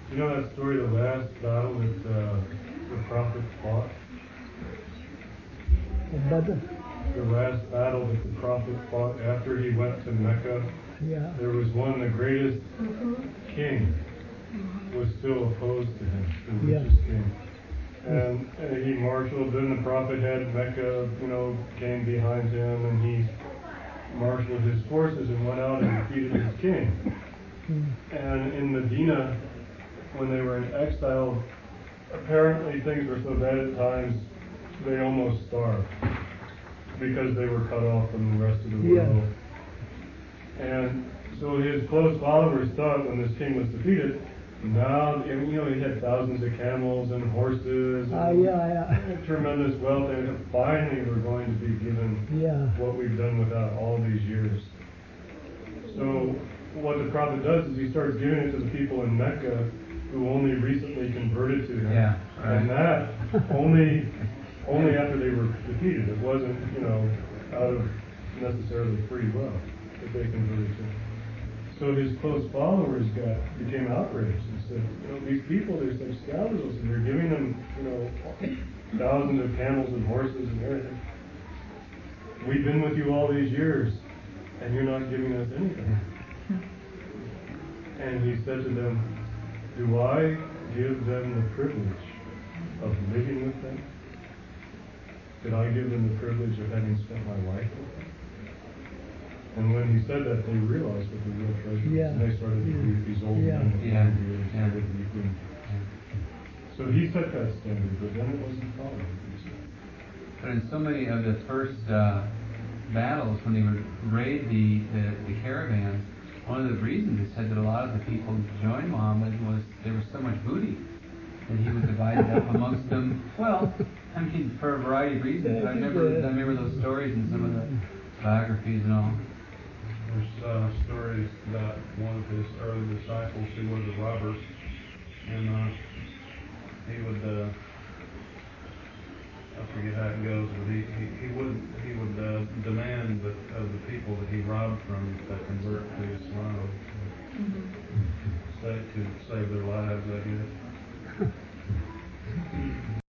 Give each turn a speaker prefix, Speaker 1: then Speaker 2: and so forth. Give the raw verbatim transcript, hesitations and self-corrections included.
Speaker 1: You know that story, the last battle that uh, the prophet fought?
Speaker 2: But,
Speaker 1: The last battle that the prophet fought after he went to Mecca,
Speaker 2: yeah,
Speaker 1: there was one, the greatest king was still opposed to him, the
Speaker 2: Yeah.
Speaker 1: richest king. And uh, he marshaled, then the prophet had Mecca, you know, came behind him, and he marshaled his forces and went out and defeated his king. And in Medina, when they were in exile, apparently things were so bad at times, they almost starved because they were cut off from the rest of the
Speaker 2: Yeah.
Speaker 1: world. And so his close followers thought when this king was defeated, now, and, you know, he had thousands of camels and horses and
Speaker 2: Ah, yeah, yeah.
Speaker 1: tremendous wealth, and finally we're going to be given
Speaker 2: Yeah.
Speaker 1: what we've done without all these years. So what the prophet does is he starts giving it to the people in Mecca who only recently converted to him.
Speaker 3: Yeah, right.
Speaker 1: And that only only after they were defeated. It wasn't, you know, out of necessarily free will that they converted to him. So his close followers got became outraged and said, you know, these people, they're such scoundrels, and you're giving them, you know, thousands of camels and horses and everything. We've been with you all these years, and you're not giving us anything. And he said to them, do I give them the privilege of living with them? Did I give them the privilege of having spent my life with them? And when he said that, they realized what the real treasure
Speaker 2: Yeah.
Speaker 1: was. And they started to
Speaker 2: Yeah.
Speaker 1: weep. These old
Speaker 2: Yeah.
Speaker 1: men with
Speaker 3: Yeah.
Speaker 1: long beards
Speaker 3: Yeah.
Speaker 1: started weeping. So he set that standard, but then it wasn't followed.
Speaker 3: But in so many of the first uh, battles, when they would raid the, the, the caravans, one of the reasons they said that a lot of the people joined Muhammad was there was so much booty that he would divide it up amongst them. Well, I mean, for a variety of reasons. I remember, I remember those stories in some of the biographies and all.
Speaker 4: There's uh, stories about one of his early disciples who was a robber, and uh, he would, uh, I forget how it goes, but he, he, he would he would uh, demand that of the people that he robbed from to convert to Islam,
Speaker 5: Mm-hmm.
Speaker 4: say, to save their lives, I guess.